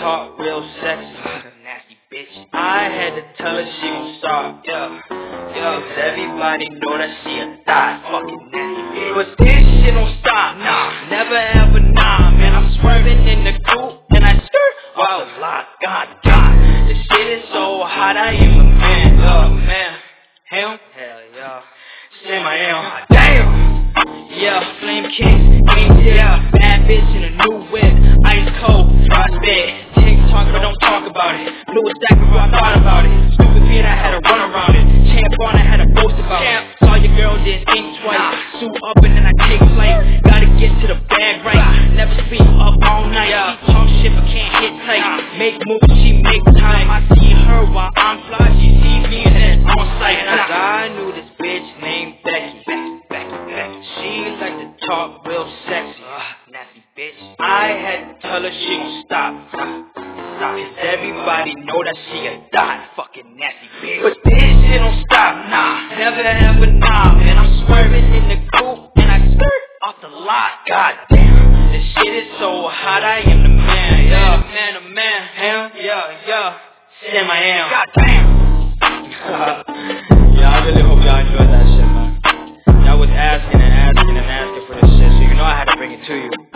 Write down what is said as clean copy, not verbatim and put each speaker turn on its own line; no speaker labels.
talk real sexy.
Nasty bitch.
I had to tell her she gon' stop, yeah. Cause everybody know that she a thot.
Fucking nasty bitch.
But this shit don't stop, nah. Never ever, nah, man. I'm swerving in the coupe and I skirt off the lot. God, God. This shit is so hot, I am a man, man. Hell yeah. Say my am. Damn. Yeah, flame kicks, game tip, bad bitch in a new whip, ice cold, frostbite, TikTok but don't talk about it, blew a stack before I thought about it, stupid beat I had to run around it, champ on I had to boast about it, saw your girl did think twice, suit up and then I take flight, gotta get to the bag right, never sleep up all night, she talk shit but can't hit tight, make moves she make time, I see her while I'm fly, she sees me and then it's on sight, cause I knew this bitch named Becky. She like to talk real sexy,
nasty bitch.
I had to tell her she gon' stop. Cause everybody know that she a thot.
Fucking nasty bitch.
But this shit don't stop, nah. Never ever, nah, man. I'm swerving in the coupe and I skirt off the lot. God damn, this shit is so hot, I am the man, yeah. The man, hell, yeah. Say my am. God damn. Yeah, I really hope y'all enjoyed that shit, man. I was asking for this shit, so you know I had to bring it to you.